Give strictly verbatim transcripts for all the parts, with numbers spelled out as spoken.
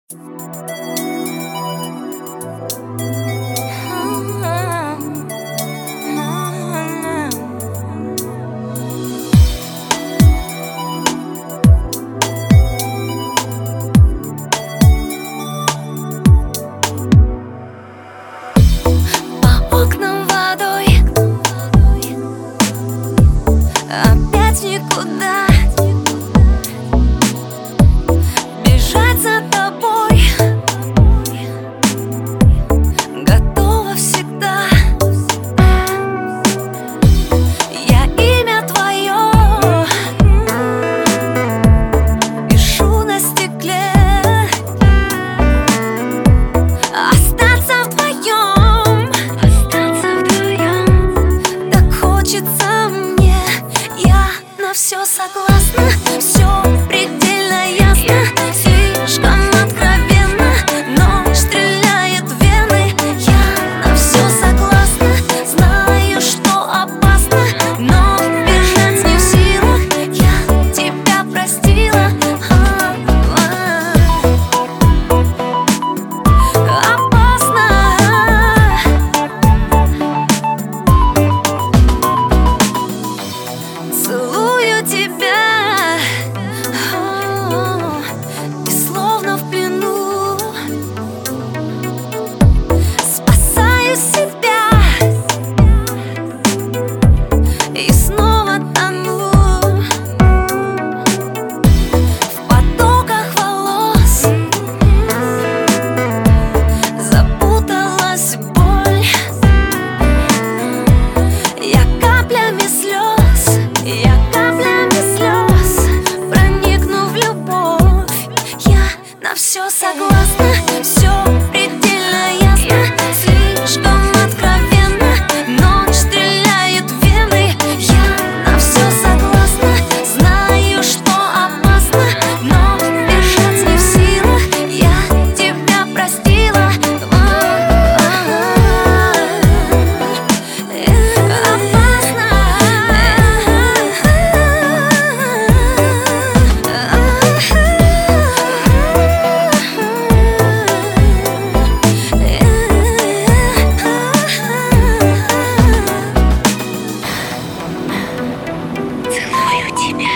По окнам водой, опять никуда. Бежать за тобой готова всегда. Я имя твое пишу на стекле. Остаться вдвоем, остаться вдвоем, так хочется мне. Я на все согласна, все предельно ясно. Слишком откровенно, ночь стреляет в вены. Я на все согласна, знаю, что опасно, но бежать не в силах. Я тебя простила. Опасно. Целую тебя, и словно в плену спасаю себя и снова тону в потоках волос. Запуталась боль, я каплями слез, я каплями слез проникну в любовь. Я на все согласна, все предельно ясно. Слишком откровенно, ночь стреляет в вены. Я на все согласна, знаю, что опасно, но бежать не в силах. Я тебя простила. Целую тебя.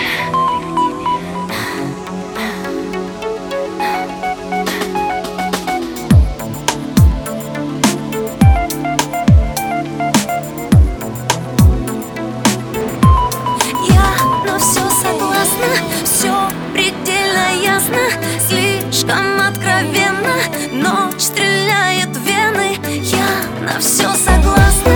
Я на все согласна, все предельно ясно. Слишком откровенно, ночь стреляет в вены. Я на все согласна.